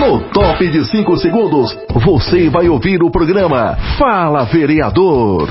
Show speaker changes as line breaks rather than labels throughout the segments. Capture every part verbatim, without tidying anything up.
No top de cinco segundos, você vai ouvir o programa Fala Vereador.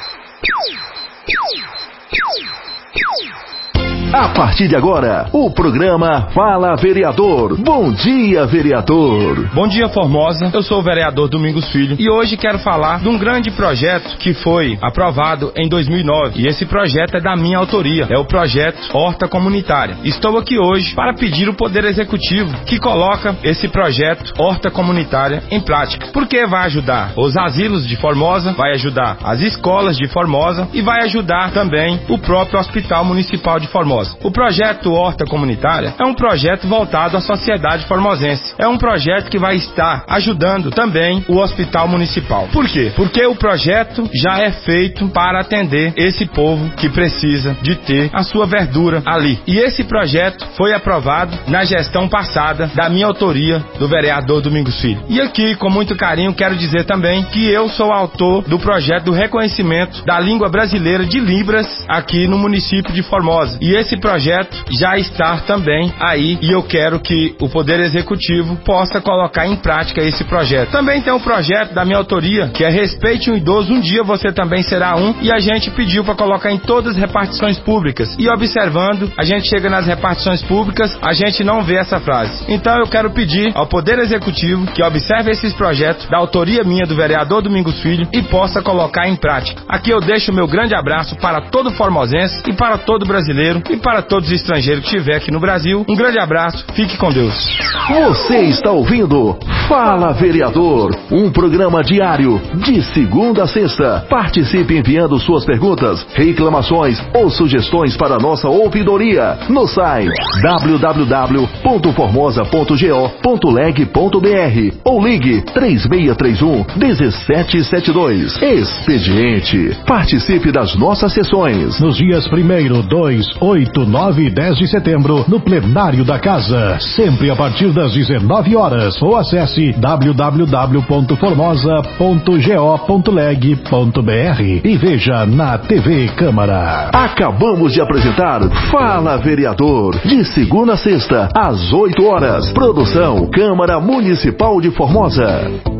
A partir de agora, o programa Fala Vereador. Bom dia, vereador.
Bom dia, Formosa. Eu sou o vereador Domingos Filho e hoje quero falar de um grande projeto que foi aprovado em dois mil e nove. E esse projeto é da minha autoria. É o projeto Horta Comunitária. Estou aqui hoje para pedir o Poder Executivo que coloca esse projeto Horta Comunitária em prática. Porque vai ajudar os asilos de Formosa, vai ajudar as escolas de Formosa e vai ajudar também o próprio Hospital Municipal de Formosa. O projeto Horta Comunitária é um projeto voltado à sociedade formosense. É um projeto que vai estar ajudando também o Hospital Municipal. Por quê? Porque o projeto já é feito para atender esse povo que precisa de ter a sua verdura ali. E esse projeto foi aprovado na gestão passada da minha autoria, do vereador Domingos Filho. E aqui, com muito carinho, quero dizer também que eu sou autor do projeto do reconhecimento da língua brasileira de Libras aqui no município de Formosa. E esse Esse projeto já está também aí e eu quero que o Poder Executivo possa colocar em prática esse projeto. Também tem um projeto da minha autoria que é Respeite um Idoso, um dia você também será um, e a gente pediu para colocar em todas as repartições públicas. E observando, a gente chega nas repartições públicas, a gente não vê essa frase. Então eu quero pedir ao Poder Executivo que observe esses projetos da autoria minha do vereador Domingos Filho e possa colocar em prática. Aqui eu deixo o meu grande abraço para todo formosense e para todo brasileiro e para todos os estrangeiros que estiver aqui no Brasil. Um grande abraço, fique com Deus.
Você está ouvindo Fala Vereador, um programa diário de segunda a sexta. Participe enviando suas perguntas, reclamações ou sugestões para a nossa ouvidoria no site w w w ponto formosa ponto go ponto leg ponto b r ou ligue três seis três um, um sete sete dois. Expediente. Participe das nossas sessões
nos dias primeiro, dois, oito, nove e dez de setembro, no plenário da Casa, sempre a partir das dezenove horas, ou acesse w w w ponto formosa ponto go ponto leg ponto b r e veja na T V Câmara.
Acabamos de apresentar Fala Vereador, de segunda a sexta, às oito horas. Produção Câmara Municipal de Formosa.